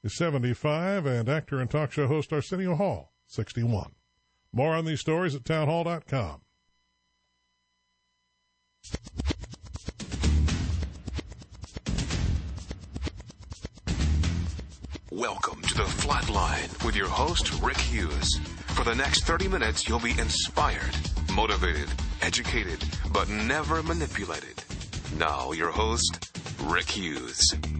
is 75, and actor and talk show host Arsenio Hall, 61. More on these stories at townhall.com. Welcome to the Flatline with your host, Rick Hughes. For the next 30 minutes, you'll be inspired, motivated, educated, but never manipulated. Now, your host, Rick Hughes.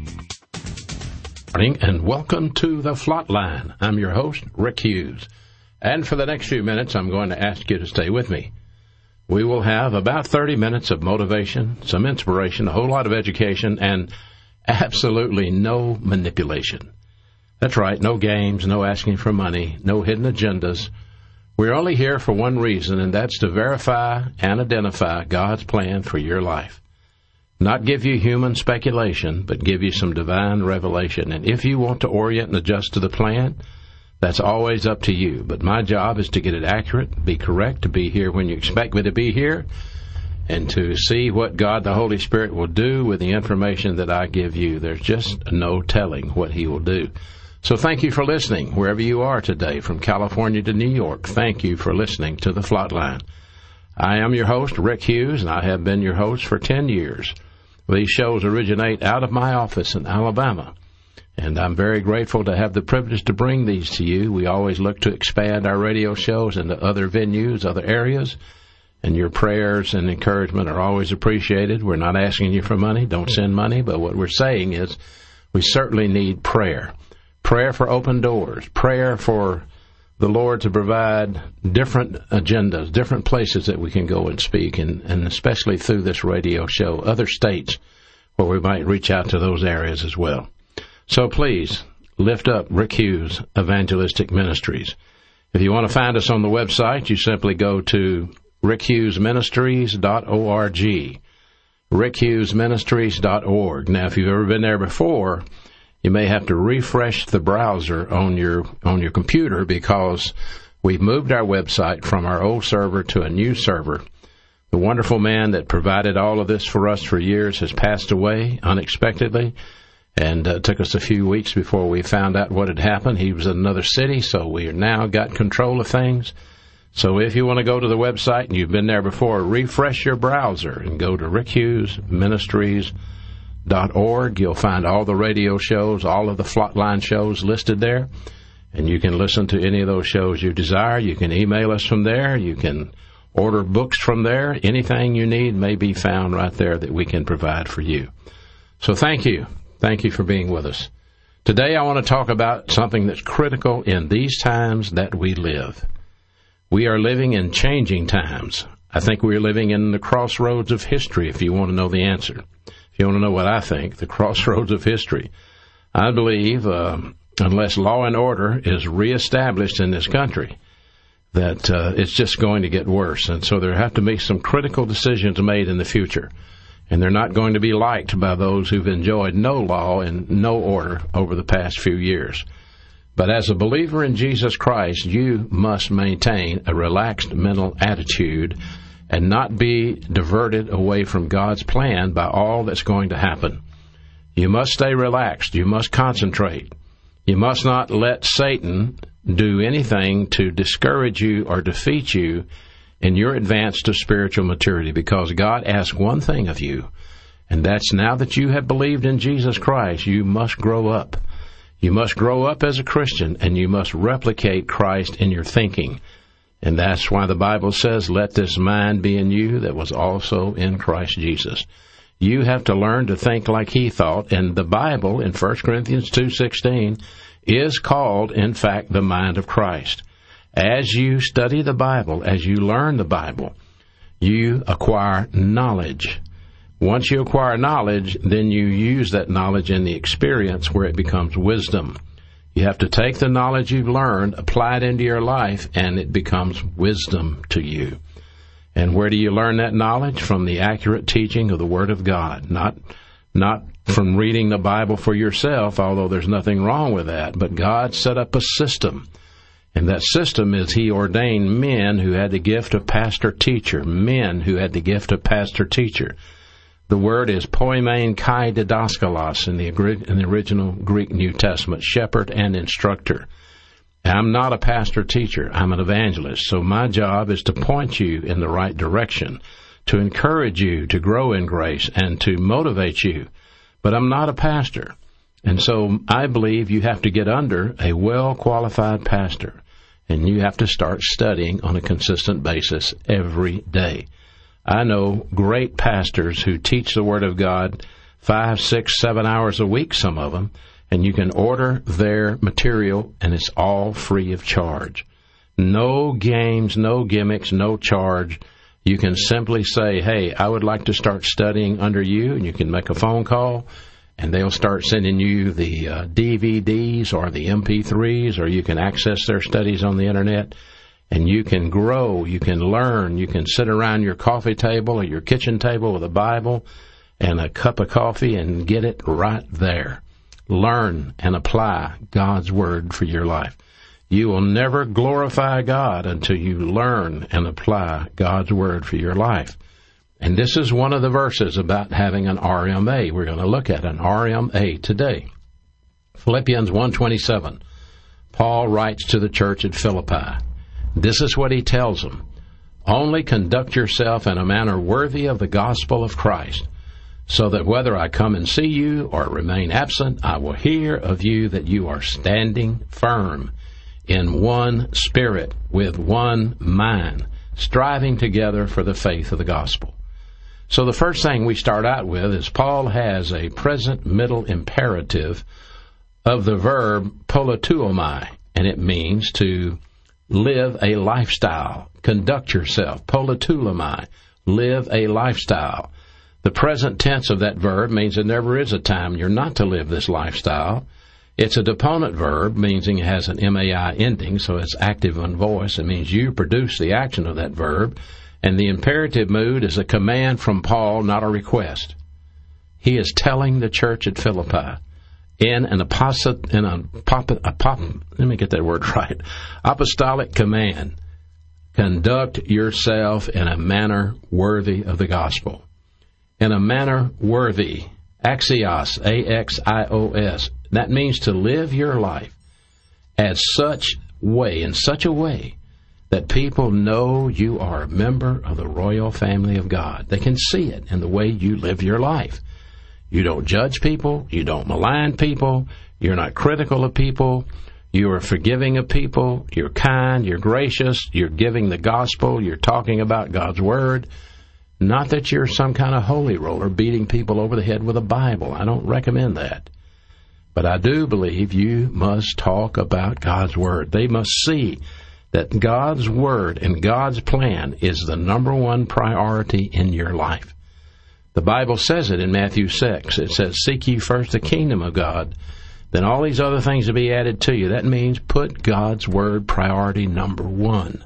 Morning, and welcome to the Flatline. I'm your host, Rick Hughes. And for the next few minutes, I'm going to ask you to stay with me. We will have about 30 minutes of motivation, some inspiration, a whole lot of education, and absolutely no manipulation. That's right, no games, no asking for money, no hidden agendas. We're only here for one reason, and that's to verify and identify God's plan for your life. Not give you human speculation, but give you some divine revelation. And if you want to orient and adjust to the plan, that's always up to you. But my job is to get it accurate, be correct, to be here when you expect me to be here, and to see what God the Holy Spirit will do with the information that I give you. There's just no telling what He will do. So thank you for listening, wherever you are today, from California to New York. Thank you for listening to the Flatline. I am your host, Rick Hughes, and I have been your host for 10 years. These shows originate out of my office in Alabama, and I'm very grateful to have the privilege to bring these to you. We always look to expand our radio shows into other venues, other areas, and your prayers and encouragement are always appreciated. We're not asking you for money. Don't send money, but what we're saying is we certainly need prayer. Prayer for open doors, prayer for the Lord to provide different agendas, different places that we can go and speak, and especially through this radio show, other states where we might reach out to those areas as well. So please, lift up Rick Hughes Evangelistic Ministries. If you want to find us on the website, you simply go to rickhughesministries.org, rickhughesministries.org. Now, if you've ever been there before, you may have to refresh the browser on your computer because we've moved our website from our old server to a new server. The wonderful man that provided all of this for us for years has passed away unexpectedly, and it took us a few weeks before we found out what had happened. He was in another city, so we now got control of things. So if you want to go to the website and you've been there before, refresh your browser and go to rickhughesministries.org. You'll find all the radio shows, all of the Flatline shows listed there, and you can listen to any of those shows you desire. You can email us from there. You can order books from there. Anything you need may be found right there that we can provide for you. So thank you. Thank you for being with us. Today I want to talk about something that's critical in these times that we live. We are living in changing times. I think we're living in the crossroads of history, if you want to know the answer. If you want to know what I think, the crossroads of history. I believe, unless law and order is reestablished in this country, that it's just going to get worse. And so there have to be some critical decisions made in the future. And they're not going to be liked by those who've enjoyed no law and no order over the past few years. But as a believer in Jesus Christ, you must maintain a relaxed mental attitude and not be diverted away from God's plan by all that's going to happen. You must stay relaxed. You must concentrate. You must not let Satan do anything to discourage you or defeat you in your advance to spiritual maturity, because God asks one thing of you, and that's now that you have believed in Jesus Christ, you must grow up. You must grow up as a Christian, and you must replicate Christ in your thinking. And that's why the Bible says, let this mind be in you that was also in Christ Jesus. You have to learn to think like He thought, and the Bible in 1 Corinthians 2:16 is called, in fact, the mind of Christ. As you study the Bible, as you learn the Bible, you acquire knowledge. Once you acquire knowledge, then you use that knowledge in the experience where it becomes wisdom. You have to take the knowledge you've learned, apply it into your life, and it becomes wisdom to you. And where do you learn that knowledge? From the accurate teaching of the Word of God. Not from reading the Bible for yourself, although there's nothing wrong with that. But God set up a system. And that system is He ordained men who had the gift of pastor-teacher. Men who had the gift of pastor-teacher. The word is poimen kai didaskalos in the original Greek New Testament, shepherd and instructor. I'm not a pastor teacher. I'm an evangelist. So my job is to point you in the right direction, to encourage you to grow in grace and to motivate you. But I'm not a pastor. And so I believe you have to get under a well-qualified pastor, and you have to start studying on a consistent basis every day. I know great pastors who teach the Word of God 5, 6, 7 hours a week, some of them, and you can order their material, and it's all free of charge. No games, no gimmicks, no charge. You can simply say, hey, I would like to start studying under you, and you can make a phone call, and they'll start sending you the DVDs or the MP3s, or you can access their studies on the Internet. And you can grow, you can learn, you can sit around your coffee table or your kitchen table with a Bible and a cup of coffee and get it right there. Learn and apply God's Word for your life. You will never glorify God until you learn and apply God's Word for your life. And this is one of the verses about having an RMA. We're going to look at an RMA today. Philippians 1:27. Paul writes to the church at Philippi. This is what he tells them. Only conduct yourself in a manner worthy of the gospel of Christ, so that whether I come and see you or remain absent, I will hear of you that you are standing firm in one spirit, with one mind, striving together for the faith of the gospel. So the first thing we start out with is Paul has a present middle imperative of the verb politeuomai, and it means to live a lifestyle. Conduct yourself. Politeuomai. Live a lifestyle. The present tense of that verb means there never is a time you're not to live this lifestyle. It's a deponent verb, meaning it has an MAI ending, so it's active on voice. It means you produce the action of that verb. And the imperative mood is a command from Paul, not a request. He is telling the church at Philippi, apostolic command, conduct yourself in a manner worthy of the gospel. In a manner worthy, axios, A-X-I-O-S. That means to live your life in such a way that people know you are a member of the royal family of God. They can see it in the way you live your life. You don't judge people. You don't malign people. You're not critical of people. You are forgiving of people. You're kind. You're gracious. You're giving the gospel. You're talking about God's Word. Not that you're some kind of holy roller beating people over the head with a Bible. I don't recommend that. But I do believe you must talk about God's Word. They must see that God's Word and God's plan is the number one priority in your life. The Bible says it in Matthew 6. It says, seek ye first the kingdom of God, then all these other things will be added to you. That means put God's Word priority number one.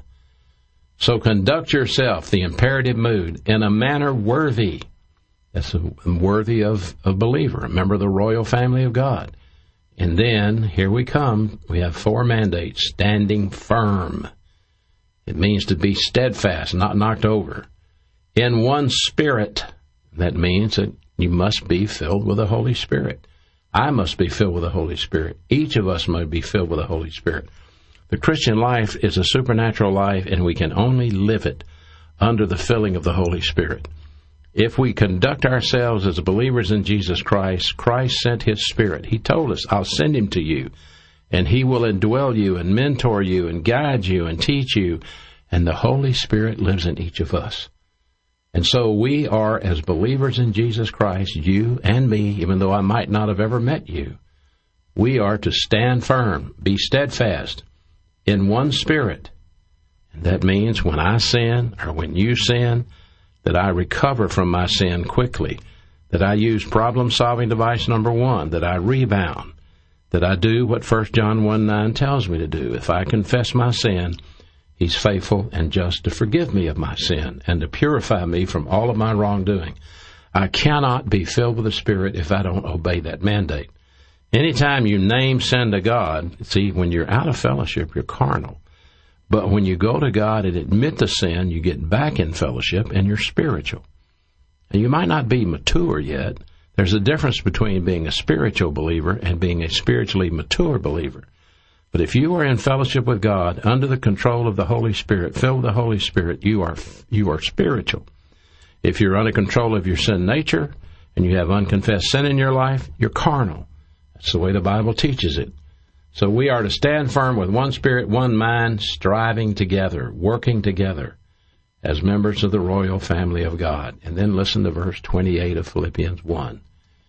So conduct yourself, the imperative mood, in a manner worthy. That's worthy of a believer, a member of the royal family of God. And then, here we come, we have 4 mandates. Standing firm. It means to be steadfast, not knocked over. In one spirit. That means that you must be filled with the Holy Spirit. I must be filled with the Holy Spirit. Each of us must be filled with the Holy Spirit. The Christian life is a supernatural life, and we can only live it under the filling of the Holy Spirit. If we conduct ourselves as believers in Jesus Christ, Christ sent His Spirit. He told us, I'll send Him to you, and He will indwell you and mentor you and guide you and teach you, and the Holy Spirit lives in each of us. And so we are, as believers in Jesus Christ, you and me, even though I might not have ever met you, we are to stand firm, be steadfast, in one spirit. And that means when I sin, or when you sin, that I recover from my sin quickly, that I use problem-solving device number 1, that I rebound, that I do what 1 John 1:9 tells me to do. If I confess my sin, He's faithful and just to forgive me of my sin and to purify me from all of my wrongdoing. I cannot be filled with the Spirit if I don't obey that mandate. Anytime you name sin to God, see, when you're out of fellowship, you're carnal. But when you go to God and admit the sin, you get back in fellowship and you're spiritual. Now, you might not be mature yet. There's a difference between being a spiritual believer and being a spiritually mature believer. But if you are in fellowship with God, under the control of the Holy Spirit, filled with the Holy Spirit, you are spiritual. If you're under control of your sin nature and you have unconfessed sin in your life, you're carnal. That's the way the Bible teaches it. So we are to stand firm with one spirit, one mind, striving together, working together as members of the royal family of God. And then listen to verse 28 of Philippians 1.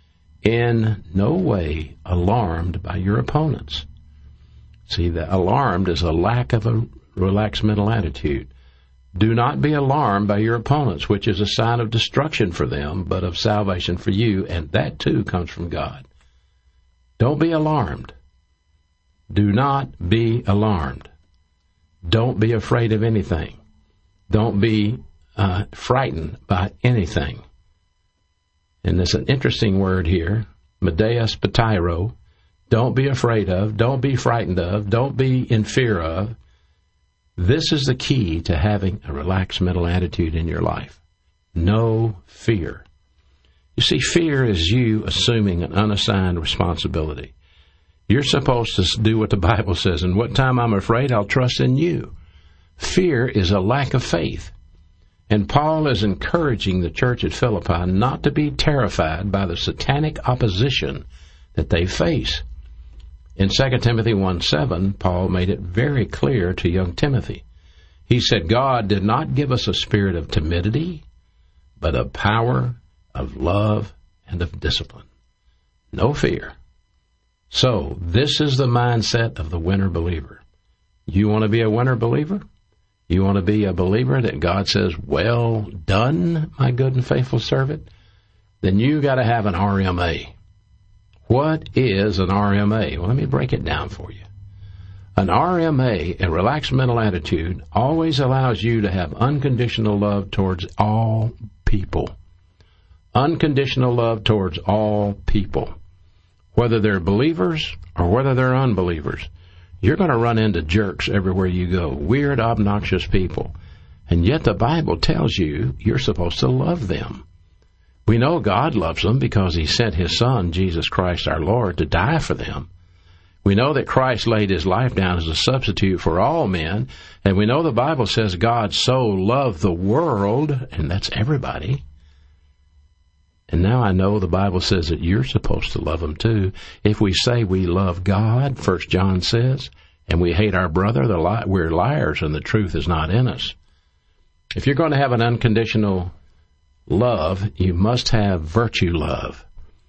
In no way alarmed by your opponents. See, the alarmed is a lack of a relaxed mental attitude. Do not be alarmed by your opponents, which is a sign of destruction for them, but of salvation for you, and that too comes from God. Don't be alarmed. Do not be alarmed. Don't be afraid of anything. Don't be frightened by anything. And there's an interesting word here, medeas patiro. Don't be afraid of, don't be frightened of, don't be in fear of. This is the key to having a relaxed mental attitude in your life. No fear. You see, fear is you assuming an unassigned responsibility. You're supposed to do what the Bible says, and what time I'm afraid, I'll trust in you. Fear is a lack of faith. And Paul is encouraging the church at Philippi not to be terrified by the satanic opposition that they face. In 2 Timothy 1:7, Paul made it very clear to young Timothy. He said, God did not give us a spirit of timidity, but of power, of love, and of discipline. No fear. So, this is the mindset of the winner believer. You want to be a winner believer? You want to be a believer that God says, well done, my good and faithful servant? Then you got to have an RMA. What is an RMA? Well, let me break it down for you. An RMA, a relaxed mental attitude, always allows you to have unconditional love towards all people. Unconditional love towards all people. Whether they're believers or whether they're unbelievers. You're going to run into jerks everywhere you go. Weird, obnoxious people. And yet the Bible tells you you're supposed to love them. We know God loves them because He sent His Son, Jesus Christ our Lord, to die for them. We know that Christ laid His life down as a substitute for all men, and we know the Bible says God so loved the world, and that's everybody. And now I know the Bible says that you're supposed to love them too. If we say we love God, 1 John says, and we hate our brother, we're liars and the truth is not in us. If you're going to have an unconditional love, you must have virtue love.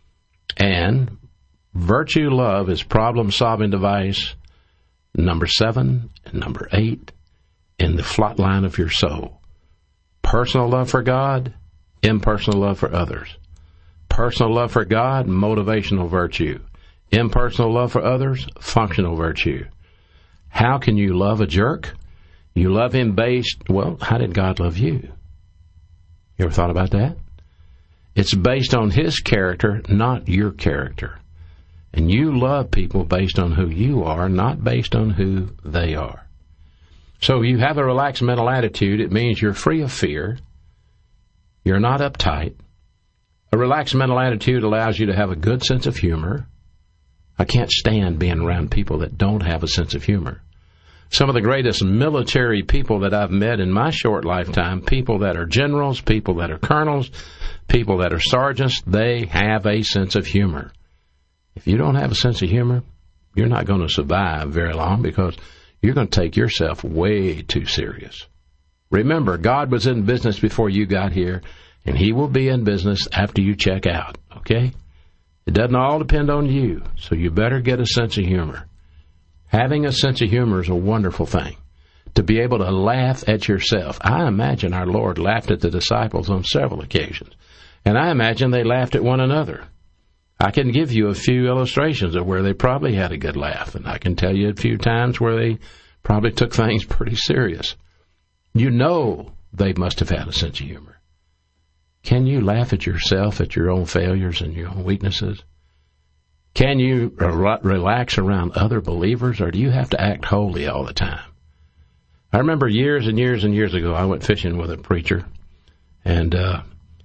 And virtue love is problem-solving device number 7 and number 8 in the flat line of your soul. Personal love for God, impersonal love for others. Personal love for God, motivational virtue. Impersonal love for others, functional virtue. How can you love a jerk? You love him based, well, how did God love you? You ever thought about that? It's based on His character, not your character. And you love people based on who you are, not based on who they are. So you have a relaxed mental attitude. It means you're free of fear. You're not uptight. A relaxed mental attitude allows you to have a good sense of humor. I can't stand being around people that don't have a sense of humor. Some of the greatest military people that I've met in my short lifetime, people that are generals, people that are colonels, people that are sergeants, they have a sense of humor. If you don't have a sense of humor, you're not going to survive very long because you're going to take yourself way too serious. Remember, God was in business before you got here, and He will be in business after you check out, okay? It doesn't all depend on you, so you better get a sense of humor. Having a sense of humor is a wonderful thing. To be able to laugh at yourself. I imagine our Lord laughed at the disciples on several occasions, and I imagine they laughed at one another. I can give you a few illustrations of where they probably had a good laugh, and I can tell you a few times where they probably took things pretty serious. You know they must have had a sense of humor. Can you laugh at yourself, at your own failures and your own weaknesses? Can you relax around other believers, or do you have to act holy all the time? I remember years and years and years ago, I went fishing with a preacher, and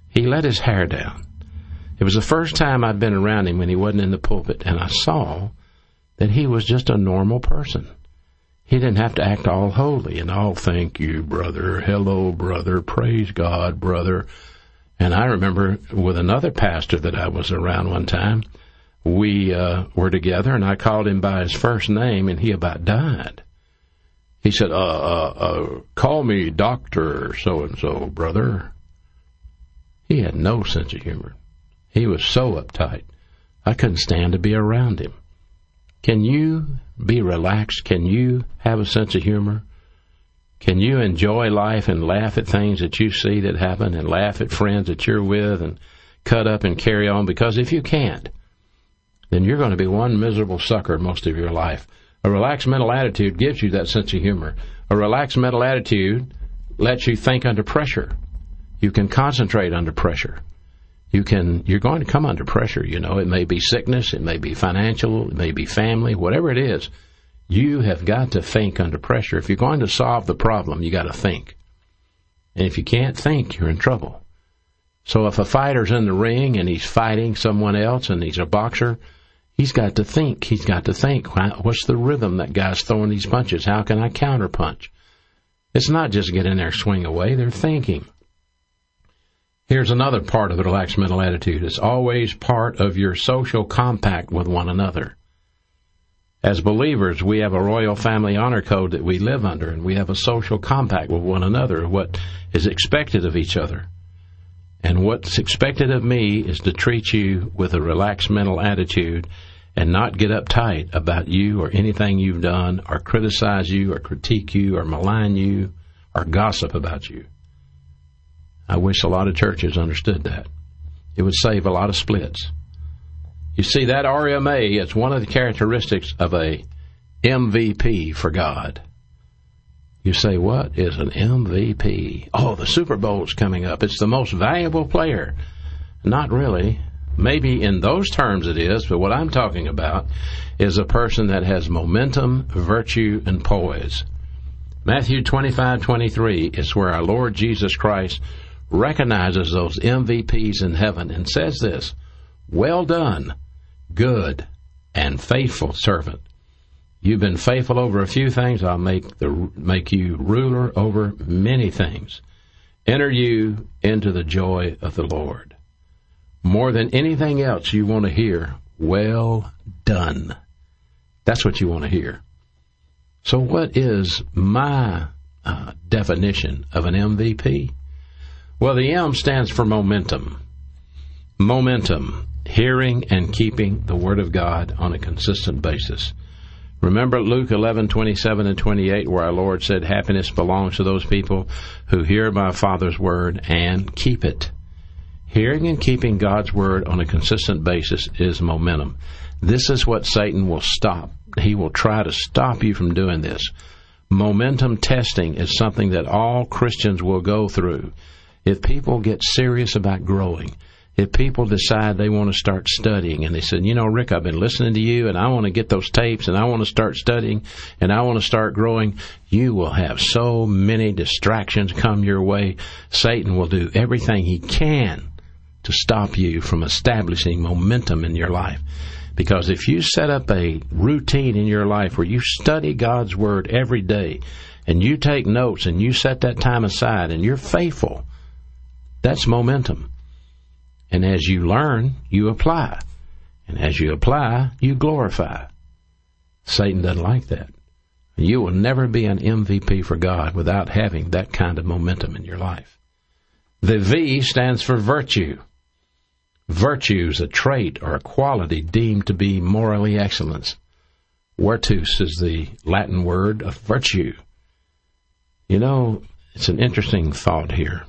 He let his hair down. It was the first time I'd been around him when he wasn't in the pulpit, and I saw that he was just a normal person. He didn't have to act all holy and all, thank you, brother, hello, brother, praise God, brother. And I remember with another pastor that I was around one time, we were together, and I called him by his first name, and he about died. He said, call me Dr. So-and-so, brother. He had no sense of humor. He was so uptight. I couldn't stand to be around him. Can you be relaxed? Can you have a sense of humor? Can you enjoy life and laugh at things that you see that happen and laugh at friends that you're with and cut up and carry on? Because if you can't, then you're going to be one miserable sucker most of your life. A relaxed mental attitude gives you that sense of humor. A relaxed mental attitude lets you think under pressure. You can concentrate under pressure. You're going to come under pressure, you know. It may be sickness, it may be financial, it may be family, whatever it is. You have got to think under pressure. If you're going to solve the problem, you got to think. And if you can't think, you're in trouble. So if a fighter's in the ring and he's fighting someone else and he's a boxer, he's got to think. He's got to think. What's the rhythm that guy's throwing these punches? How can I counterpunch? It's not just get in there, swing away. They're thinking. Here's another part of the relaxed mental attitude. It's always part of your social compact with one another. As believers, we have a royal family honor code that we live under, and we have a social compact with one another, what is expected of each other. And what's expected of me is to treat you with a relaxed mental attitude and not get uptight about you or anything you've done, or criticize you, or critique you, or malign you, or gossip about you. I wish a lot of churches understood that. It would save a lot of splits. You see, that RMA is one of the characteristics of a MVP for God. You say, what is an MVP? Oh, the Super Bowl's coming up. It's the most valuable player. Not really. Maybe in those terms it is, but what I'm talking about is a person that has momentum, virtue, and poise. Matthew 25:23 is where our Lord Jesus Christ recognizes those MVPs in heaven and says this, well done, good and faithful servant. You've been faithful over a few things, I'll make you ruler over many things. Enter you into the joy of the Lord. More than anything else, you want to hear, well done. That's what you want to hear. So what is my definition of an MVP? Well, the M stands for momentum. Momentum, hearing and keeping the Word of God on a consistent basis. Remember Luke 11:27 and 28, where our Lord said, happiness belongs to those people who hear my Father's Word and keep it. Hearing and keeping God's Word on a consistent basis is momentum. This is what Satan will stop. He will try to stop you from doing this. Momentum testing is something that all Christians will go through. If people get serious about growing, if people decide they want to start studying, and they said, you know, Rick, I've been listening to you, and I want to get those tapes, and I want to start studying, and I want to start growing, you will have so many distractions come your way. Satan will do everything he can to stop you from establishing momentum in your life. Because if you set up a routine in your life where you study God's Word every day, and you take notes, and you set that time aside, and you're faithful, that's momentum. And as you learn, you apply. And as you apply, you glorify. Satan doesn't like that. You will never be an MVP for God without having that kind of momentum in your life. The V stands for virtue. Virtue is a trait or a quality deemed to be morally excellent. Virtus is the Latin word of virtue. You know, it's an interesting thought here.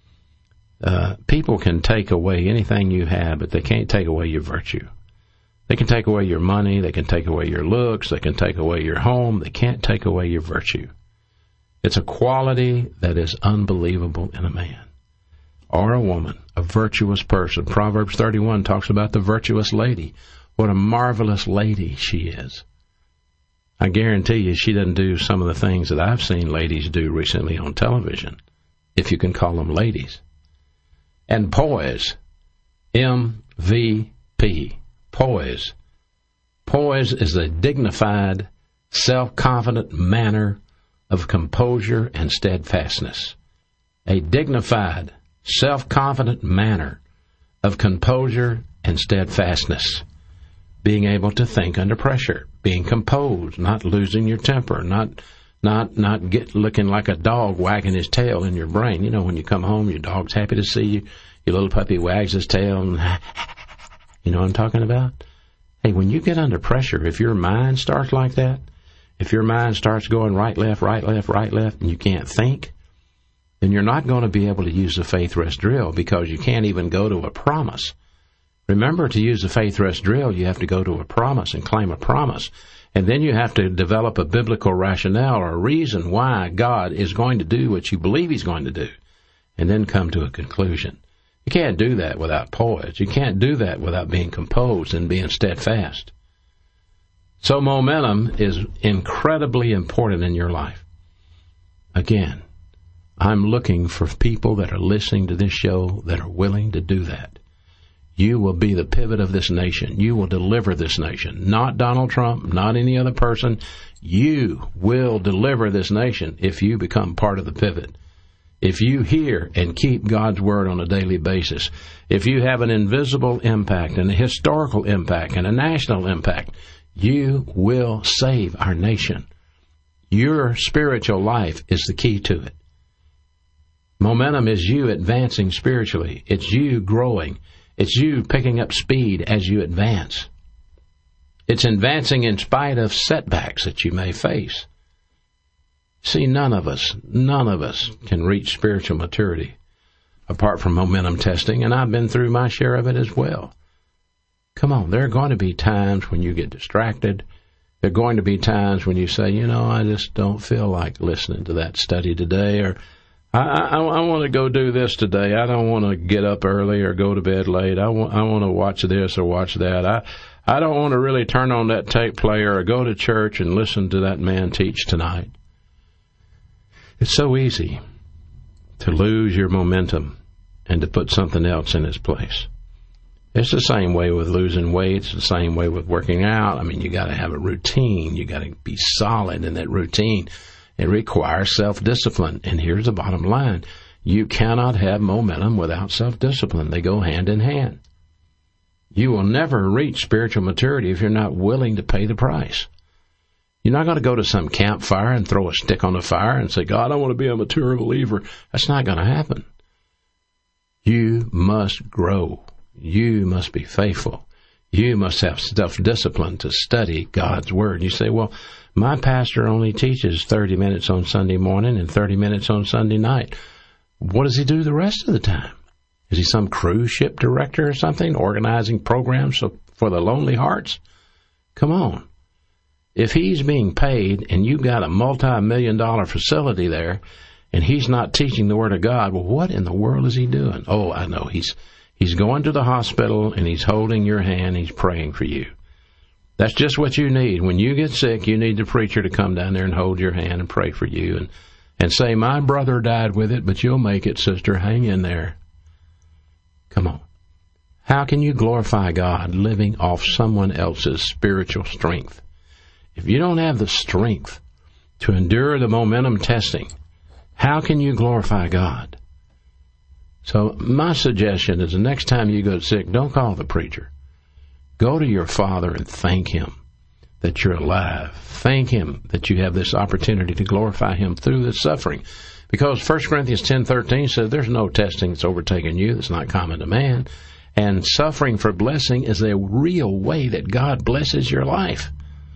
People can take away anything you have, but they can't take away your virtue. They can take away your money, they can take away your looks, they can take away your home, they can't take away your virtue. It's a quality that is unbelievable in a man or a woman, a virtuous person. Proverbs 31 talks about the virtuous lady. What a marvelous lady she is. I guarantee you she doesn't do some of the things that I've seen ladies do recently on television, if you can call them ladies. And poise, MVP, poise. Poise is a dignified, self-confident manner of composure and steadfastness. A dignified, self-confident manner of composure and steadfastness. Being able to think under pressure, being composed, not losing your temper, not looking like a dog wagging his tail in your brain. You know, when you come home, your dog's happy to see you. Your little puppy wags his tail, and you know what I'm talking about? Hey, when you get under pressure, if your mind starts like that, if your mind starts going right, left, and you can't think, then you're not going to be able to use the faith rest drill because you can't even go to a promise. Remember, to use the faith rest drill, you have to go to a promise and claim a promise. And then you have to develop a biblical rationale or a reason why God is going to do what you believe He's going to do, and then come to a conclusion. You can't do that without poise. You can't do that without being composed and being steadfast. So momentum is incredibly important in your life. Again, I'm looking for people that are listening to this show that are willing to do that. You will be the pivot of this nation. You will deliver this nation. Not Donald Trump, not any other person. You will deliver this nation if you become part of the pivot. If you hear and keep God's Word on a daily basis, if you have an invisible impact and a historical impact and a national impact, you will save our nation. Your spiritual life is the key to it. Momentum is you advancing spiritually. It's you growing. It's you picking up speed as you advance. It's advancing in spite of setbacks that you may face. See, none of us can reach spiritual maturity apart from momentum testing, and I've been through my share of it as well. Come on, there are going to be times when you get distracted. There are going to be times when you say, you know, I just don't feel like listening to that study today, or I want to go do this today. I don't want to get up early or go to bed late. I want to watch this or watch that. I don't want to really turn on that tape player or go to church and listen to that man teach tonight. It's so easy to lose your momentum and to put something else in its place. It's the same way with losing weight. It's the same way with working out. I mean, you got to have a routine. You got to be solid in that routine. It requires self-discipline. And here's the bottom line. You cannot have momentum without self-discipline. They go hand in hand. You will never reach spiritual maturity if you're not willing to pay the price. You're not going to go to some campfire and throw a stick on the fire and say, God, I want to be a mature believer. That's not going to happen. You must grow. You must be faithful. You must have self-discipline to study God's Word. You say, well, my pastor only teaches 30 minutes on Sunday morning and 30 minutes on Sunday night. What does he do the rest of the time? Is he some cruise ship director or something, organizing programs for the lonely hearts? Come on. If he's being paid and you've got a multi-million-dollar facility there and he's not teaching the Word of God, well, what in the world is he doing? Oh, I know. He's going to the hospital and he's holding your hand. He's praying for you. That's just what you need. When you get sick, you need the preacher to come down there and hold your hand and pray for you and say, my brother died with it, but you'll make it, sister. Hang in there. Come on. How can you glorify God living off someone else's spiritual strength? If you don't have the strength to endure the momentum testing, how can you glorify God? So my suggestion is the next time you go sick, don't call the preacher. Go to your Father and thank Him that you're alive. Thank Him that you have this opportunity to glorify Him through this suffering. Because 1 Corinthians 10:13 says there's no testing that's overtaken you that's not common to man. And suffering for blessing is a real way that God blesses your life.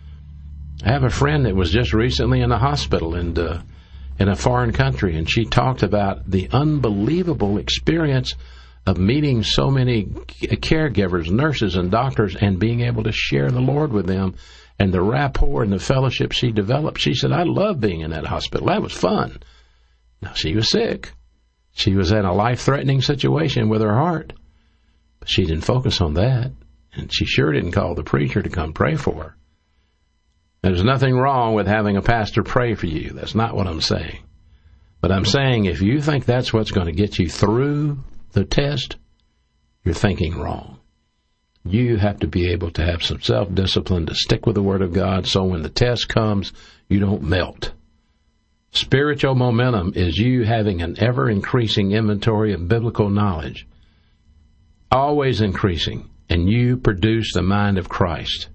I have a friend that was just recently in a hospital in a foreign country, and she talked about the unbelievable experience of meeting so many caregivers, nurses, and doctors, and being able to share the Lord with them, and the rapport and the fellowship she developed. She said, I love being in that hospital. That was fun. Now, she was sick. She was in a life-threatening situation with her heart. But she didn't focus on that, and she sure didn't call the preacher to come pray for her. There's nothing wrong with having a pastor pray for you. That's not what I'm saying. But I'm saying if you think that's what's going to get you through the test, you're thinking wrong. You have to be able to have some self-discipline to stick with the Word of God so when the test comes, you don't melt. Spiritual momentum is you having an ever-increasing inventory of biblical knowledge, always increasing, and you produce the mind of Christ.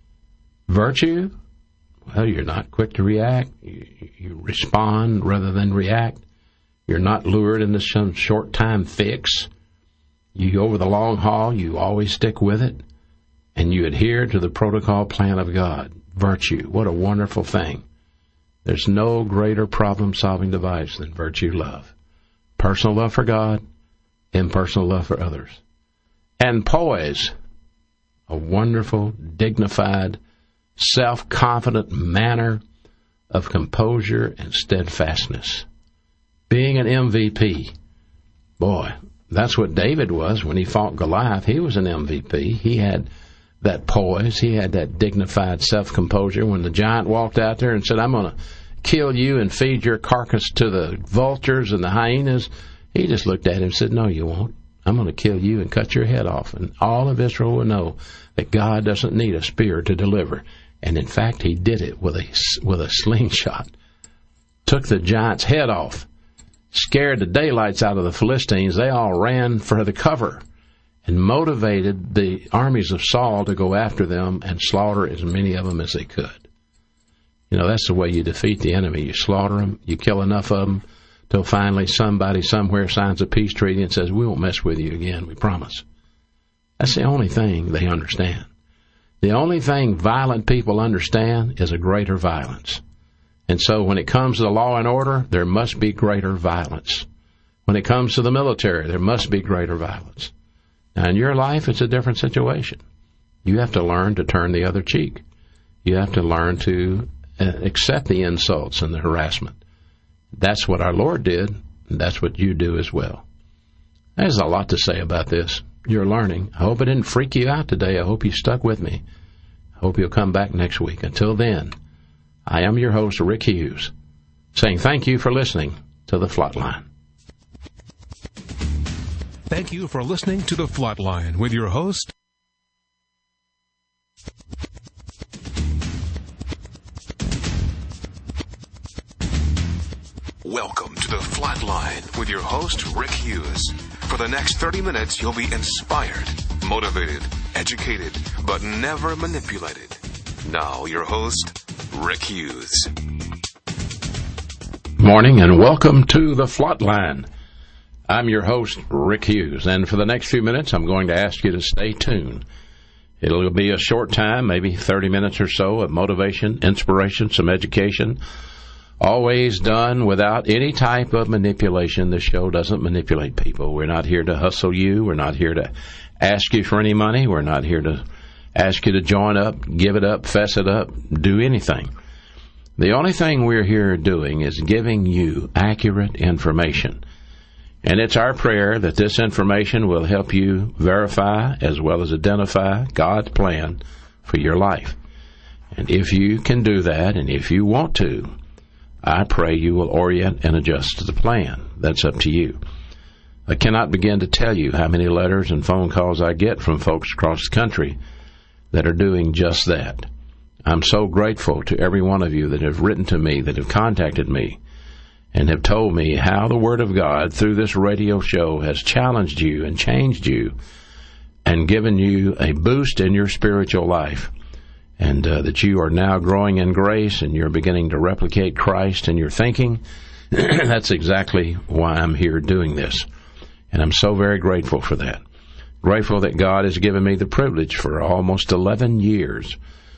Virtue? Well, you're not quick to react. You respond rather than react. You're not lured into some short-time fix. You, over the long haul, you always stick with it, and you adhere to the protocol plan of God. Virtue, what a wonderful thing. There's no greater problem-solving device than virtue love. Personal love for God, impersonal love for others. And poise, a wonderful, dignified, self-confident manner of composure and steadfastness. Being an MVP, boy, that's what David was when he fought Goliath. He was an MVP. He had that poise. He had that dignified self-composure. When the giant walked out there and said, I'm going to kill you and feed your carcass to the vultures and the hyenas, he just looked at him and said, no, you won't. I'm going to kill you and cut your head off. And all of Israel will know that God doesn't need a spear to deliver. And in fact, he did it with a slingshot. Took the giant's head off. Scared the daylights out of the Philistines. They all ran for the cover and motivated the armies of Saul to go after them and slaughter as many of them as they could. You know, that's the way you defeat the enemy. You slaughter them, you kill enough of them, till finally somebody somewhere signs a peace treaty and says, we won't mess with you again, we promise. That's the only thing they understand. The only thing violent people understand is a greater violence. And so when it comes to the law and order, there must be greater violence. When it comes to the military, there must be greater violence. Now, in your life, it's a different situation. You have to learn to turn the other cheek. You have to learn to accept the insults and the harassment. That's what our Lord did, and that's what you do as well. There's a lot to say about this. You're learning. I hope it didn't freak you out today. I hope you stuck with me. I hope you'll come back next week. Until then, I am your host, Rick Hughes, saying thank you for listening to The Flatline. Thank you for listening to The Flatline with your host, Welcome to The Flatline with your host, Rick Hughes. For the next 30 minutes, you'll be inspired, motivated, educated, but never manipulated. Now, your host, Rick Hughes. Morning and welcome to The Flatline. I'm your host, Rick Hughes, and for the next few minutes, I'm going to ask you to stay tuned. It'll be a short time, maybe 30 minutes or so of motivation, inspiration, some education, always done without any type of manipulation. This show doesn't manipulate people. We're not here to hustle you. We're not here to ask you for any money. We're not here to ask you to join up, give it up, fess it up, do anything. The only thing we're here doing is giving you accurate information. And it's our prayer that this information will help you verify as well as identify God's plan for your life. And if you can do that, and if you want to, I pray you will orient and adjust to the plan. That's up to you. I cannot begin to tell you how many letters and phone calls I get from folks across the country that are doing just that. I'm so grateful to every one of you that have written to me, that have contacted me, and have told me how the Word of God through this radio show has challenged you and changed you and given you a boost in your spiritual life, and that you are now growing in grace and you're beginning to replicate Christ in your thinking. That's exactly why I'm here doing this, and I'm so very grateful for that. Grateful that God has given me the privilege for almost 11 years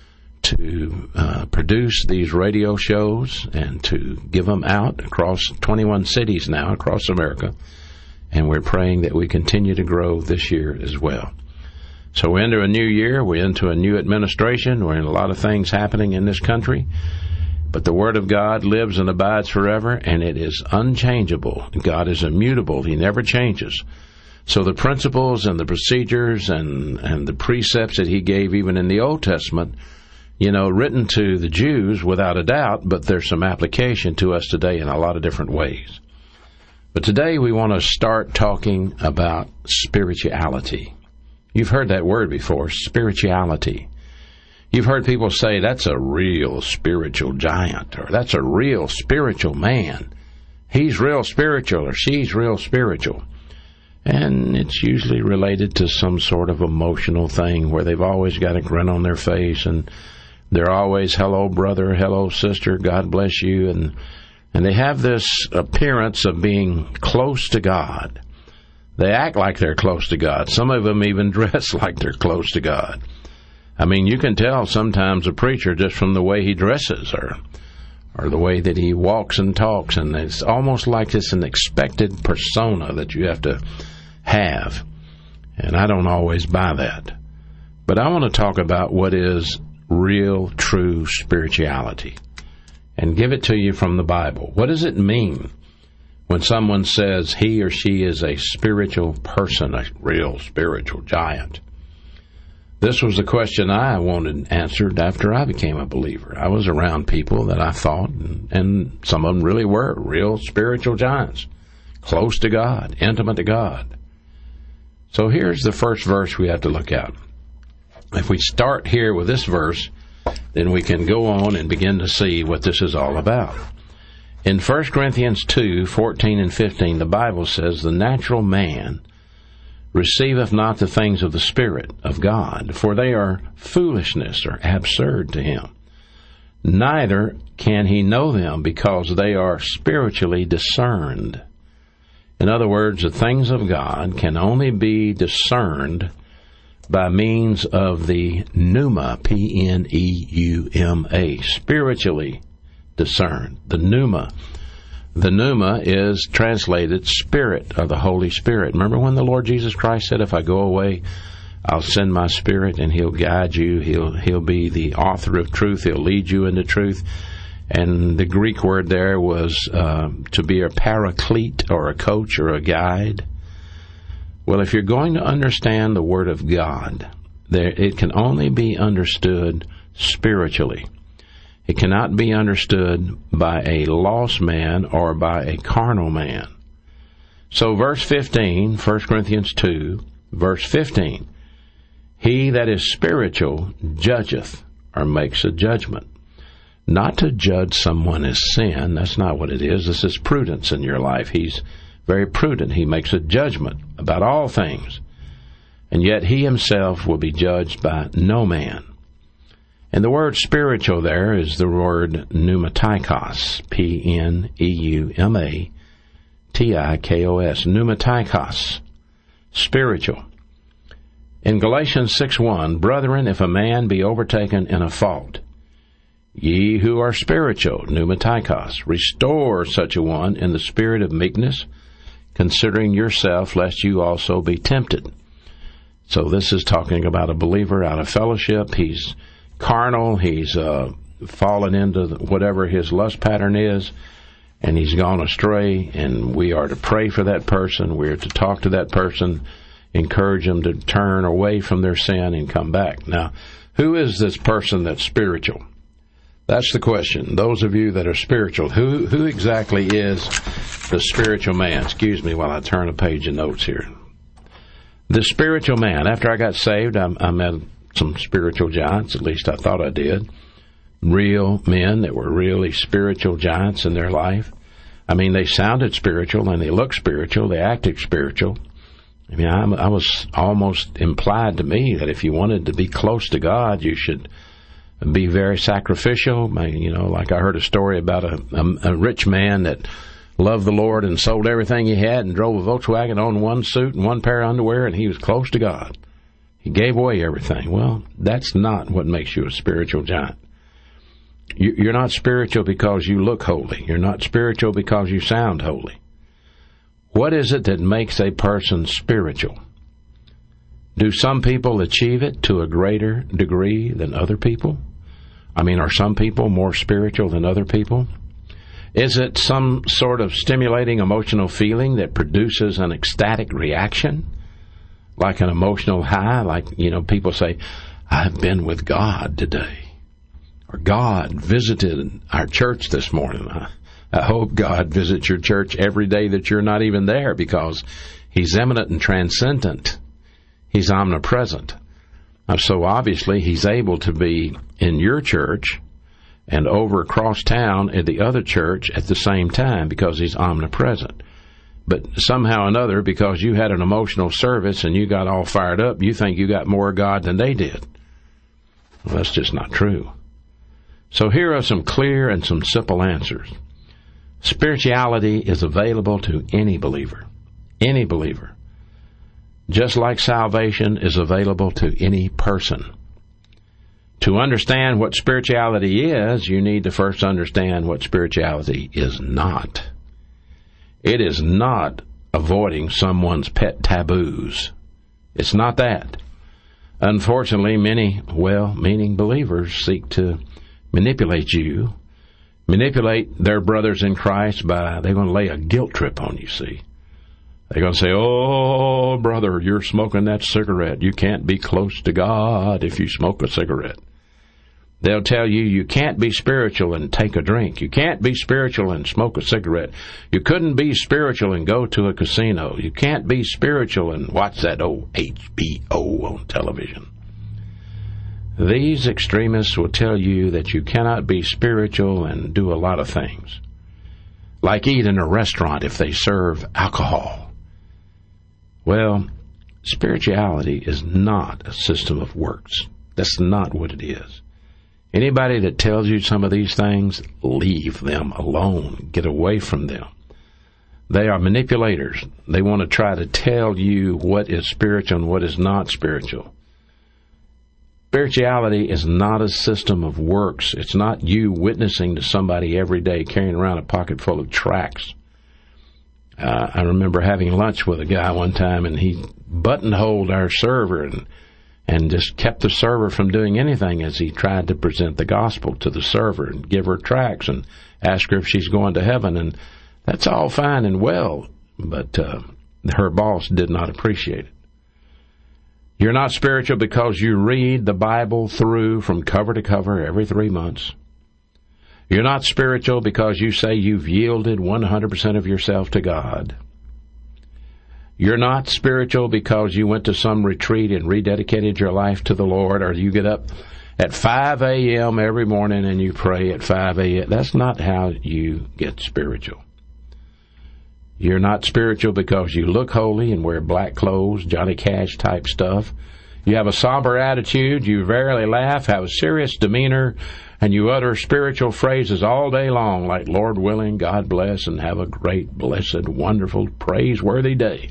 to produce these radio shows and to give them out across 21 cities now across America. And we're praying that we continue to grow this year as well. So we're into a new year. We're into a new administration. We're in a lot of things happening in this country. But the Word of God lives and abides forever, and it is unchangeable. God is immutable. He never changes. So the principles and the procedures and the precepts that He gave even in the Old Testament, you know, written to the Jews without a doubt, but there's some application to us today in a lot of different ways. But today we want to start talking about spirituality. You've heard that word before, spirituality. You've heard people say, that's a real spiritual giant, or that's a real spiritual man. He's real spiritual, or she's real spiritual. And it's usually related to some sort of emotional thing where they've always got a grin on their face, and they're always, hello, brother, hello, sister, God bless you, and they have this appearance of being close to God. They act like they're close to God. Some of them even dress like they're close to God. I mean, you can tell sometimes a preacher just from the way he dresses or the way that he walks and talks, and it's almost like it's an expected persona that you have to have. And I don't always buy that. But I want to talk about what is real, true spirituality and give it to you from the Bible. What does it mean when someone says he or she is a spiritual person, a real spiritual giant? This was the question I wanted answered after I became a believer. I was around people that I thought, and some of them really were, real spiritual giants, close to God, intimate to God. So here's the first verse we have to look at. If we start here with this verse, then we can go on and begin to see what this is all about. In 1 Corinthians 2:14 and 15, the Bible says, the natural man receiveth not the things of the Spirit of God, for they are foolishness or absurd to him. Neither can he know them, because they are spiritually discerned. In other words, the things of God can only be discerned by means of the pneuma, P-N-E-U-M-A, spiritually discerned. The pneuma. The pneuma is translated Spirit, or the Holy Spirit. Remember when the Lord Jesus Christ said, if I go away, I'll send my Spirit and He'll guide you. He'll be the author of truth. He'll lead you into truth. And the Greek word there was to be a paraclete, or a coach, or a guide. Well, if you're going to understand the Word of God, it can only be understood spiritually. It cannot be understood by a lost man or by a carnal man. So verse 15, 1 Corinthians 2, verse 15, he that is spiritual judgeth, or makes a judgment. Not to judge someone as sin, that's not what it is. This is prudence in your life. He's very prudent. He makes a judgment about all things. And yet he himself will be judged by no man. And the word spiritual there is the word pneumatikos, P-N-E-U-M-A-T-I-K-O-S, pneumatikos, spiritual. In Galatians 6:1, brethren, if a man be overtaken in a fault, ye who are spiritual, pneumatikos, restore such a one in the spirit of meekness, considering yourself, lest you also be tempted. So this is talking about a believer out of fellowship. He's carnal. He's fallen into whatever his lust pattern is, and he's gone astray, and we are to pray for that person. We're to talk to that person, encourage them to turn away from their sin and come back. Now, who is this person that's spiritual? That's the question. Those of you that are spiritual, who exactly is the spiritual man? Excuse me while I turn a page of notes here. The spiritual man. After I got saved, I met some spiritual giants, at least I thought I did. Real men that were really spiritual giants in their life. I mean, they sounded spiritual and they looked spiritual. They acted spiritual. I mean, I was almost implied to me that if you wanted to be close to God, you should be very sacrificial. You know, like I heard a story about a rich man that loved the Lord and sold everything he had and drove a Volkswagen, owned one suit and one pair of underwear, and he was close to God. He gave away everything. Well, that's not what makes you a spiritual giant. You're not spiritual because you look holy. You're not spiritual because you sound holy. What is it that makes a person spiritual? Do some people achieve it to a greater degree than other people? I mean, are some people more spiritual than other people? Is it some sort of stimulating emotional feeling that produces an ecstatic reaction? Like an emotional high? Like, you know, people say, I've been with God today. Or God visited our church this morning. I hope God visits your church every day that you're not even there, because He's immanent and transcendent. He's omnipresent. So obviously He's able to be in your church and over across town at the other church at the same time, because He's omnipresent. But somehow or another, because you had an emotional service and you got all fired up, you think you got more of God than they did. Well, that's just not true. So here are some clear and some simple answers. Spirituality is available to any believer. Any believer. Just like salvation is available to any person. To understand what spirituality is, you need to first understand what spirituality is not. It is not avoiding someone's pet taboos. It's not that. Unfortunately, many well-meaning believers seek to manipulate you, manipulate their brothers in Christ they're going to lay a guilt trip on you, see. They're going to say, oh, brother, you're smoking that cigarette. You can't be close to God if you smoke a cigarette. They'll tell you you can't be spiritual and take a drink. You can't be spiritual and smoke a cigarette. You couldn't be spiritual and go to a casino. You can't be spiritual and watch that old HBO on television. These extremists will tell you that you cannot be spiritual and do a lot of things, like eat in a restaurant if they serve alcohol. Well, spirituality is not a system of works. That's not what it is. Anybody that tells you some of these things, leave them alone. Get away from them. They are manipulators. They want to try to tell you what is spiritual and what is not spiritual. Spirituality is not a system of works. It's not you witnessing to somebody every day carrying around a pocket full of tracts. I remember having lunch with a guy one time, and he buttonholed our server and just kept the server from doing anything as he tried to present the gospel to the server and give her tracts and ask her if she's going to heaven. And that's all fine and well, but her boss did not appreciate it. You're not spiritual because you read the Bible through from cover to cover every 3 months. You're not spiritual because you say you've yielded 100% of yourself to God. You're not spiritual because you went to some retreat and rededicated your life to the Lord, or you get up at 5 a.m. every morning and you pray at 5 a.m. That's not how you get spiritual. You're not spiritual because you look holy and wear black clothes, Johnny Cash type stuff. You have a somber attitude, you rarely laugh, have a serious demeanor, and you utter spiritual phrases all day long like Lord willing, God bless, and have a great, blessed, wonderful, praiseworthy day.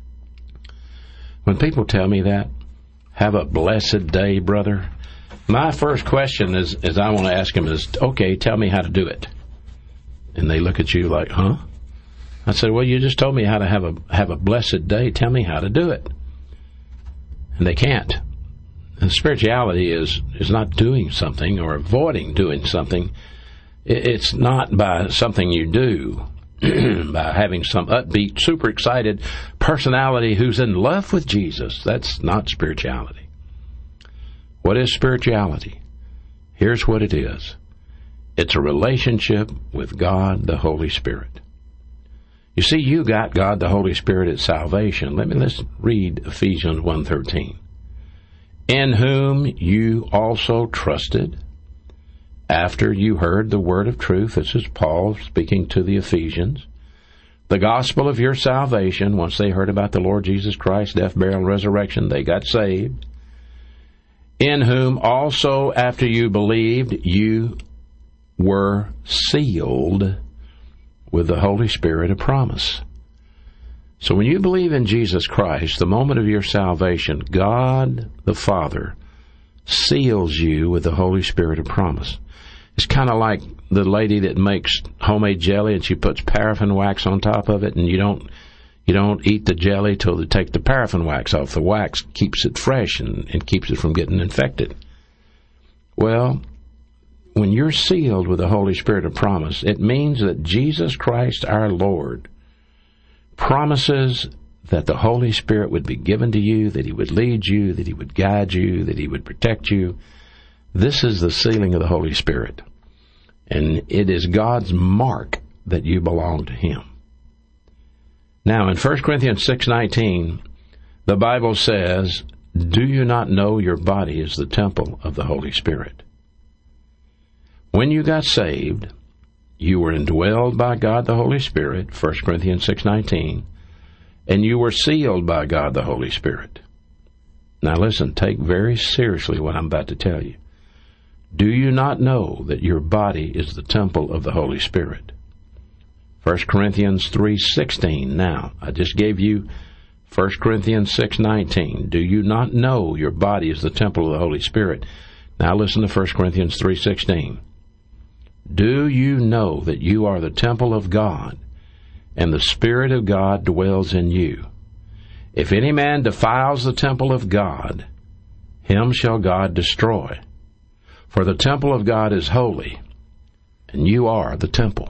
When people tell me that, have a blessed day, brother, my first question is I want to ask them is, okay, tell me how to do it. And they look at you like, huh? I said, well, you just told me how to have a blessed day. Tell me how to do it. And they can't. And spirituality is not doing something or avoiding doing something. It's not by something you do, by having some upbeat, super excited personality who's in love with Jesus. That's not spirituality. What is spirituality? Here's what it is. It's a relationship with God, the Holy Spirit. You see, you got God, the Holy Spirit at salvation. Let's read Ephesians 1:13. In whom you also trusted, after you heard the word of truth. This is Paul speaking to the Ephesians. The gospel of your salvation. Once they heard about the Lord Jesus Christ, death, burial, and resurrection, they got saved. In whom also, after you believed, you were sealed with the Holy Spirit of promise. So when you believe in Jesus Christ, the moment of your salvation, God the Father seals you with the Holy Spirit of promise. It's kind of like the lady that makes homemade jelly and she puts paraffin wax on top of it, and you don't eat the jelly till they take the paraffin wax off. The wax keeps it fresh and keeps it from getting infected. Well, when you're sealed with the Holy Spirit of promise, it means that Jesus Christ our Lord promises that the Holy Spirit would be given to you, that He would lead you, that He would guide you, that He would protect you. This is the sealing of the Holy Spirit. And it is God's mark that you belong to Him. Now, in 1 Corinthians 6:19, the Bible says, "Do you not know your body is the temple of the Holy Spirit?" When you got saved, you were indwelled by God the Holy Spirit, 1 Corinthians 6:19, and you were sealed by God the Holy Spirit. Now listen, take very seriously what I'm about to tell you. Do you not know that your body is the temple of the Holy Spirit? 1 Corinthians 3:16. Now, I just gave you 1 Corinthians 6:19. Do you not know your body is the temple of the Holy Spirit? Now listen to 1 Corinthians 3:16. Do you know that you are the temple of God, and the Spirit of God dwells in you? If any man defiles the temple of God, him shall God destroy. For the temple of God is holy, and you are the temple.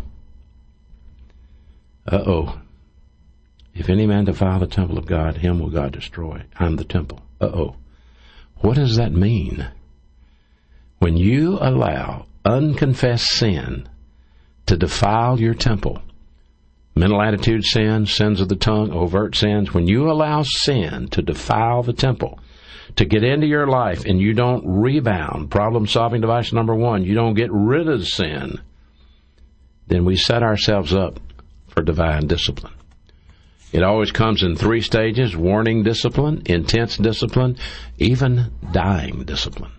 If any man defile the temple of God, him will God destroy. I'm the temple. What does that mean? When you allow unconfessed sin to defile your temple, mental attitude sins, sins of the tongue, overt sins, when you allow sin to defile the temple, to get into your life and you don't rebound, problem-solving device number 1, you don't get rid of sin, then we set ourselves up for divine discipline. It always comes in 3 stages: warning discipline, intense discipline, even dying discipline.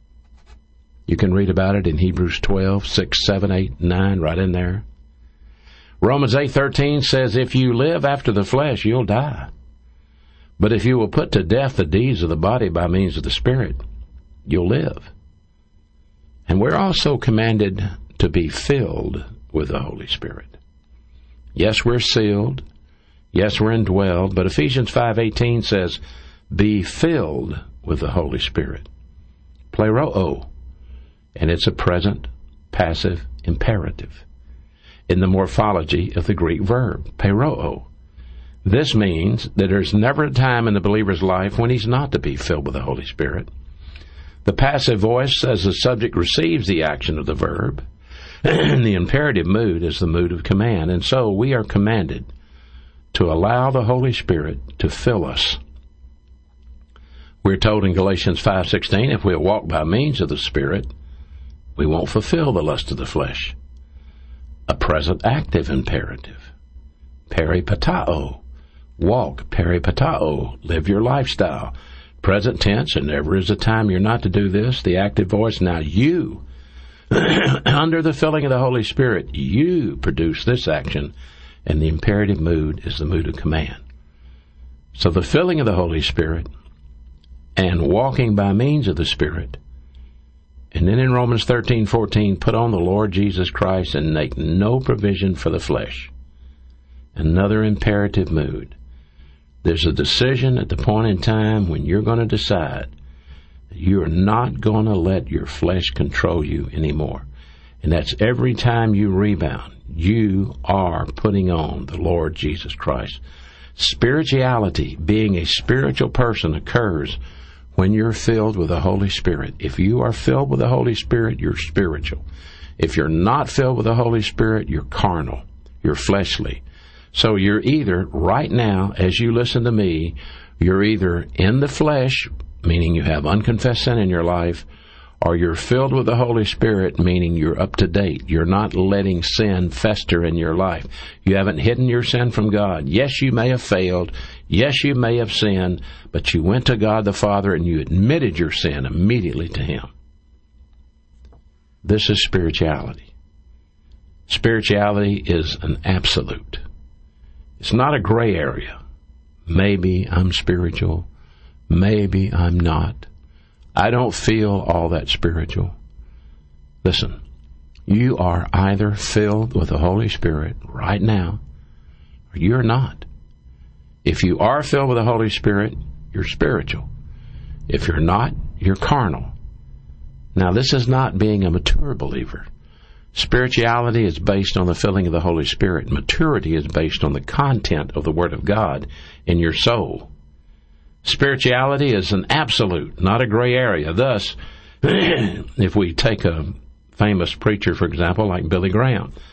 You can read about it in Hebrews 12, 6, 7, 8, 9, right in there. Romans 8:13 says, if you live after the flesh, you'll die. But if you will put to death the deeds of the body by means of the Spirit, you'll live. And we're also commanded to be filled with the Holy Spirit. Yes, we're sealed. Yes, we're indwelled. But Ephesians 5:18 says, be filled with the Holy Spirit. Pleroo. And it's a present, passive, imperative in the morphology of the Greek verb, peroo. This means that there's never a time in the believer's life when he's not to be filled with the Holy Spirit. The passive voice says the subject receives the action of the verb, and the imperative mood is the mood of command. And so we are commanded to allow the Holy Spirit to fill us. We're told in Galatians 5:16, if we'll walk by means of the Spirit, we won't fulfill the lust of the flesh. A present active imperative. Peripatao. Walk. Peripatao. Live your lifestyle. Present tense, and never is a time you're not to do this. The active voice, now you, under the filling of the Holy Spirit, you produce this action, and the imperative mood is the mood of command. So the filling of the Holy Spirit and walking by means of the Spirit. And then in Romans 13:14, put on the Lord Jesus Christ and make no provision for the flesh. Another imperative mood. There's a decision at the point in time when you're going to decide that you're not going to let your flesh control you anymore. And that's every time you rebound, you are putting on the Lord Jesus Christ. Spirituality, being a spiritual person, occurs when you're filled with the Holy Spirit. If you are filled with the Holy Spirit, you're spiritual. If you're not filled with the Holy Spirit, you're carnal. You're fleshly. So you're either, right now, as you listen to me, you're either in the flesh, meaning you have unconfessed sin in your life, or you're filled with the Holy Spirit, meaning you're up to date. You're not letting sin fester in your life. You haven't hidden your sin from God. Yes, you may have failed. Yes, you may have sinned, but you went to God the Father and you admitted your sin immediately to Him. This is spirituality. Spirituality is an absolute. It's not a gray area. Maybe I'm spiritual. Maybe I'm not. I don't feel all that spiritual. Listen, you are either filled with the Holy Spirit right now, or you're not. If you are filled with the Holy Spirit, you're spiritual. If you're not, you're carnal. Now, this is not being a mature believer. Spirituality is based on the filling of the Holy Spirit. Maturity is based on the content of the Word of God in your soul. Spirituality is an absolute, not a gray area. Thus, if we take a famous preacher, for example, like Billy Graham,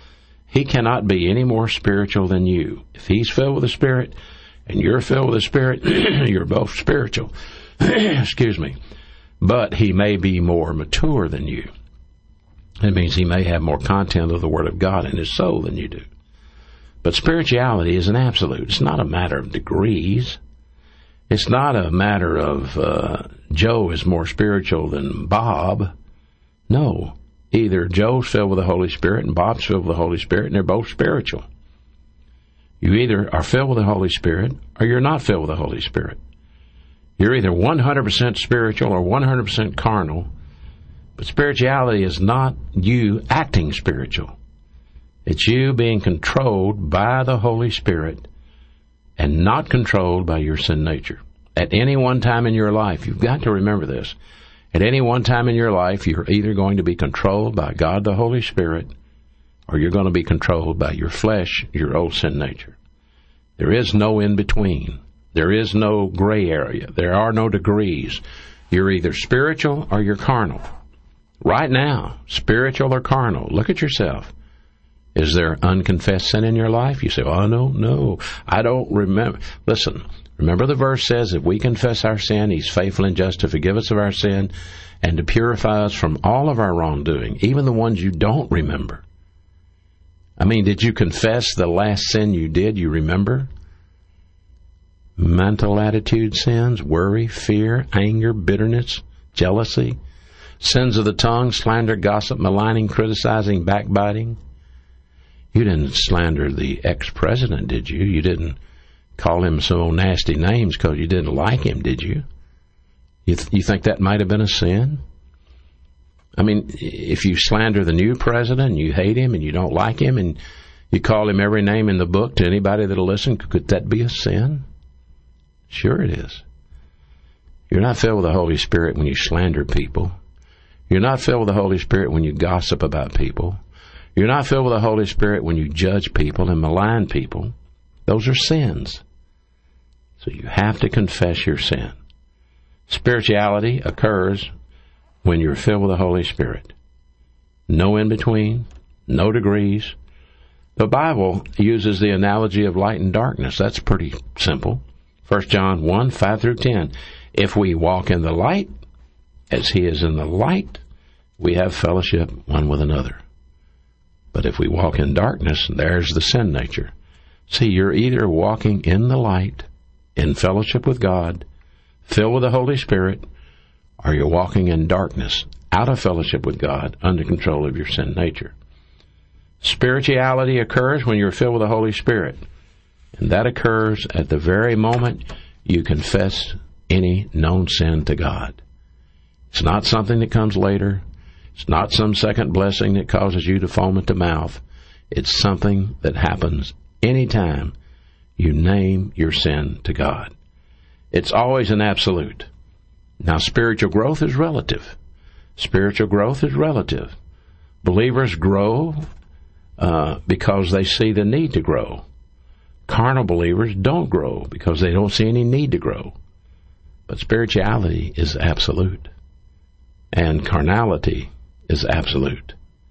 He cannot be any more spiritual than you. If he's filled with the Spirit and you're filled with the Spirit, you're both spiritual. Excuse me. But he may be more mature than you. It means he may have more content of the Word of God in his soul than you do. But spirituality is an absolute. It's not a matter of degrees. It's not a matter of Joe is more spiritual than Bob. No. Either Joe's filled with the Holy Spirit and Bob's filled with the Holy Spirit, and they're both spiritual. You either are filled with the Holy Spirit or you're not filled with the Holy Spirit. You're either 100% spiritual or 100% carnal. But spirituality is not you acting spiritual. It's you being controlled by the Holy Spirit and not controlled by your sin nature. At any one time in your life, you've got to remember this. At any one time in your life, you're either going to be controlled by God the Holy Spirit or you're going to be controlled by your flesh, your old sin nature. There is no in between. There is no gray area. There are no degrees. You're either spiritual or you're carnal. Right now, spiritual or carnal, look at yourself. Is there unconfessed sin in your life? You say, oh, no, I don't remember. Listen, remember the verse says, if we confess our sin, he's faithful and just to forgive us of our sin and to purify us from all of our wrongdoing, even the ones you don't remember. I mean, did you confess the last sin you did, you remember? Mental attitude sins, worry, fear, anger, bitterness, jealousy, sins of the tongue, slander, gossip, maligning, criticizing, backbiting. You didn't slander the ex-president, did you? You didn't call him some nasty names because you didn't like him, did you? You think that might have been a sin? I mean, if you slander the new president and you hate him and you don't like him and you call him every name in the book to anybody that'll listen, could that be a sin? Sure it is. You're not filled with the Holy Spirit when you slander people. You're not filled with the Holy Spirit when you gossip about people. You're not filled with the Holy Spirit when you judge people and malign people. Those are sins. So you have to confess your sin. Spirituality occurs when you're filled with the Holy Spirit. No in between, no degrees. The Bible uses the analogy of light and darkness. That's pretty simple. 1 John 1, 5 through 10. If we walk in the light, as he is in the light, we have fellowship one with another. But if we walk in darkness, there's the sin nature. See, you're either walking in the light, in fellowship with God, filled with the Holy Spirit, or you're walking in darkness, out of fellowship with God, under control of your sin nature. Spirituality occurs when you're filled with the Holy Spirit. And that occurs at the very moment you confess any known sin to God. It's not something that comes later. It's not some second blessing that causes you to foam at the mouth. It's something that happens anytime you name your sin to God. It's always an absolute. Now, spiritual growth is relative. Spiritual growth is relative. Believers grow because they see the need to grow. Carnal believers don't grow because they don't see any need to grow. But spirituality is absolute. And carnality is absolute.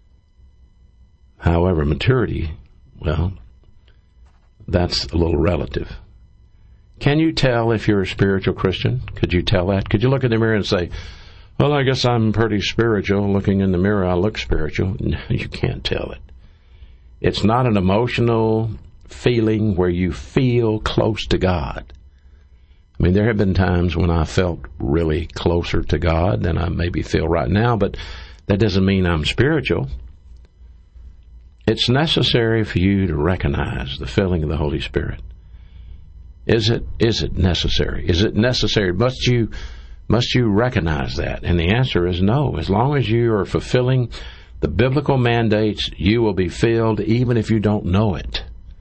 However, maturity, well, that's a little relative. Can you tell if you're a spiritual Christian? Could you tell that? Could you look in the mirror and say, well, I guess I'm pretty spiritual. Looking in the mirror, I look spiritual. No, you can't tell it. It's not an emotional feeling where you feel close to God. I mean, there have been times when I felt really closer to God than I maybe feel right now, but that doesn't mean I'm spiritual. It's necessary for you to recognize the filling of the Holy Spirit. Is it necessary? Is it necessary? Must you recognize that? And the answer is no. As long as you are fulfilling the biblical mandates, you will be filled even if you don't know it.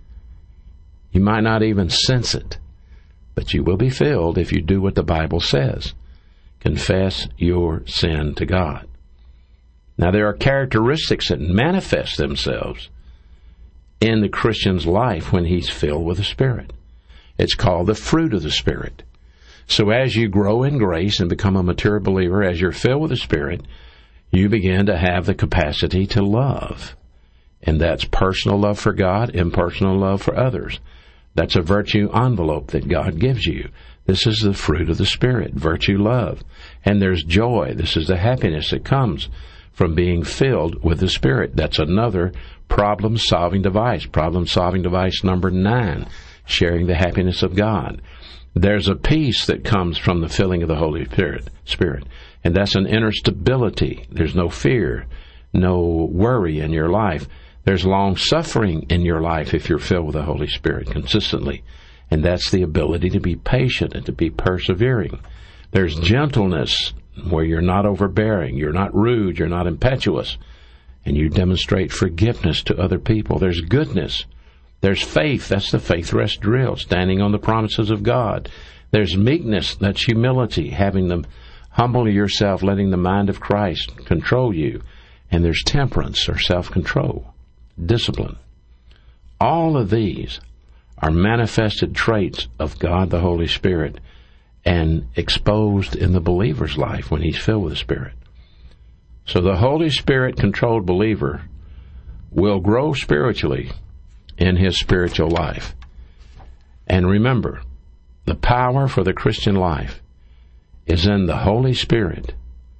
You might not even sense it, but you will be filled if you do what the Bible says. Confess your sin to God. Now, there are characteristics that manifest themselves in the Christian's life when he's filled with the Spirit. It's called the fruit of the Spirit. So as you grow in grace and become a mature believer, as you're filled with the Spirit, you begin to have the capacity to love. And that's personal love for God, impersonal love for others. That's a virtue envelope that God gives you. This is the fruit of the Spirit, virtue, love. And there's joy. This is the happiness that comes from being filled with the Spirit. That's another problem-solving device. Problem-solving device number 9, sharing the happiness of God. There's a peace that comes from the filling of the Holy Spirit. And that's an inner stability. There's no fear, no worry in your life. There's long-suffering in your life if you're filled with the Holy Spirit consistently. And that's the ability to be patient and to be persevering. There's gentleness where you're not overbearing, you're not rude, you're not impetuous, and you demonstrate forgiveness to other people. There's goodness. There's faith. That's the faith rest drill, standing on the promises of God. There's meekness. That's humility, having them humble yourself, letting the mind of Christ control you. And there's temperance or self-control, discipline. All of these are manifested traits of God the Holy Spirit and exposed in the believer's life when he's filled with the Spirit. So the Holy Spirit-controlled believer will grow spiritually in his spiritual life. And remember, the power for the Christian life is in the Holy Spirit,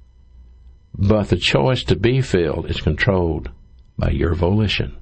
but the choice to be filled is controlled by your volition.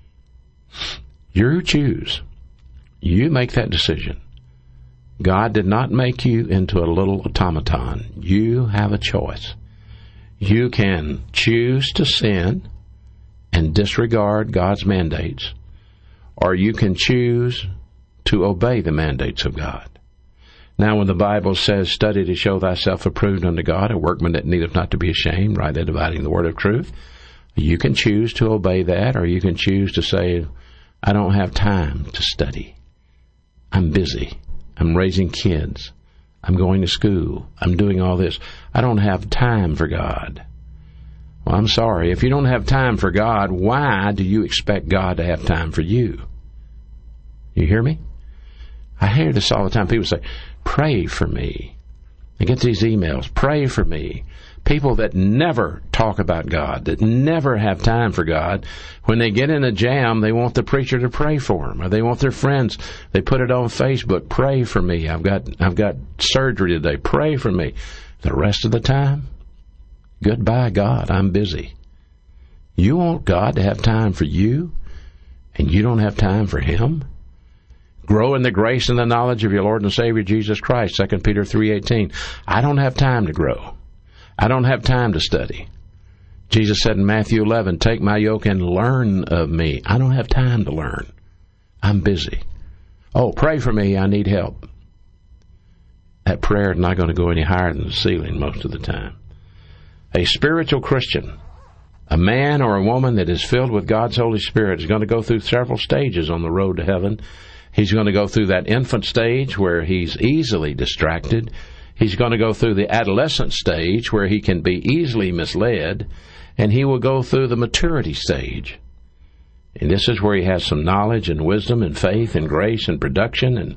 You choose. You make that decision. God did not make you into a little automaton. You have a choice. You can choose to sin and disregard God's mandates, or you can choose to obey the mandates of God. Now, when the Bible says, study to show thyself approved unto God, a workman that needeth not to be ashamed, rightly dividing the word of truth, you can choose to obey that, or you can choose to say, I don't have time to study. I'm busy. I'm raising kids. I'm going to school. I'm doing all this. I don't have time for God. Well, I'm sorry. If you don't have time for God, why do you expect God to have time for you? You hear me? I hear this all the time. People say, pray for me. I get these emails, pray for me. People that never talk about God, that never have time for God, when they get in a jam, they want the preacher to pray for them, or they want their friends. They put it on Facebook, pray for me. I've got surgery today, pray for me. The rest of the time, goodbye, God, I'm busy. You want God to have time for you, and you don't have time for Him? Grow in the grace and the knowledge of your Lord and Savior Jesus Christ, 2 Peter 3:18. I don't have time to grow. I don't have time to study. Jesus said in Matthew 11, take my yoke and learn of me. I don't have time to learn. I'm busy. Oh, pray for me. I need help. That prayer is not going to go any higher than the ceiling most of the time. A spiritual Christian, a man or a woman that is filled with God's Holy Spirit, is going to go through several stages on the road to heaven. He's going to go through that infant stage where he's easily distracted. He's going to go through the adolescent stage where he can be easily misled. And he will go through the maturity stage. And this is where he has some knowledge and wisdom and faith and grace and production. And,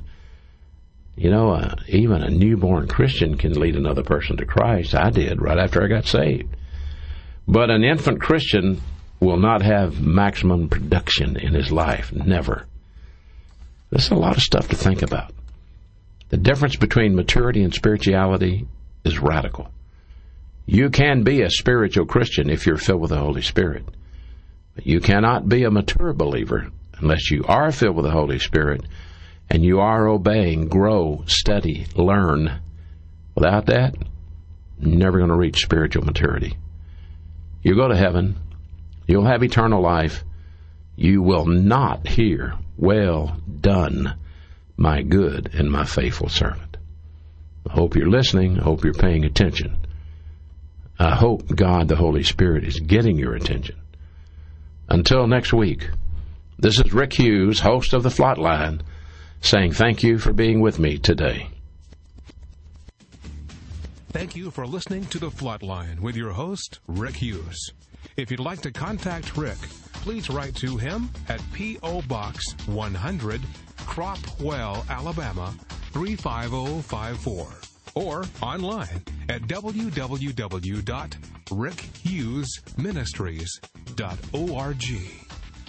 even a newborn Christian can lead another person to Christ. I did right after I got saved. But an infant Christian will not have maximum production in his life. Never. This is a lot of stuff to think about. The difference between maturity and spirituality is radical. You can be a spiritual Christian if you're filled with the Holy Spirit. But you cannot be a mature believer unless you are filled with the Holy Spirit and you are obeying, grow, study, learn. Without that, you're never going to reach spiritual maturity. You go to heaven, you'll have eternal life. You will not hear, well done, my good and my faithful servant. I hope you're listening. I hope you're paying attention. I hope God, the Holy Spirit, is getting your attention. Until next week, this is Rick Hughes, host of The Flatline, saying thank you for being with me today. Thank you for listening to The Flatline with your host, Rick Hughes. If you'd like to contact Rick, please write to him at P.O. Box 100, Cropwell, Alabama, 35054. Or online at www.rickhughesministries.org.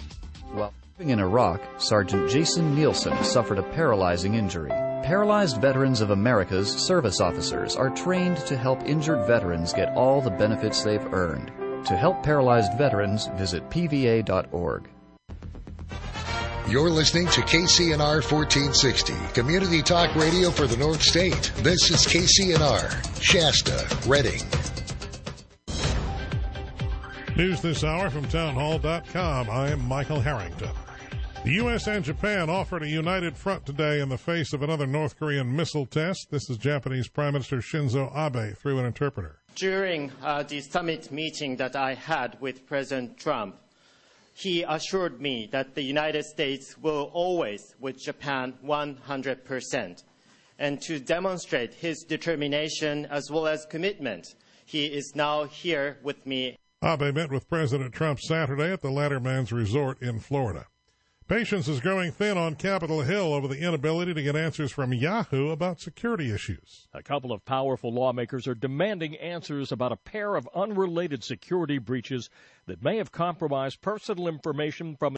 While serving in Iraq, Sergeant Jason Nielsen suffered a paralyzing injury. Paralyzed Veterans of America's service officers are trained to help injured veterans get all the benefits they've earned. To help paralyzed veterans, visit pva.org. You're listening to KCNR 1460, Community Talk Radio for the North State. This is KCNR, Shasta, Redding. News this hour from townhall.com. I am Michael Harrington. The U.S. and Japan offered a united front today in the face of another North Korean missile test. This is Japanese Prime Minister Shinzo Abe through an interpreter. During the summit meeting that I had with President Trump, he assured me that the United States will always with Japan 100%. And to demonstrate his determination as well as commitment, he is now here with me. Abe met with President Trump Saturday at the Letterman's Resort in Florida. Patience is growing thin on Capitol Hill over the inability to get answers from Yahoo about security issues. A couple of powerful lawmakers are demanding answers about a pair of unrelated security breaches that may have compromised personal information from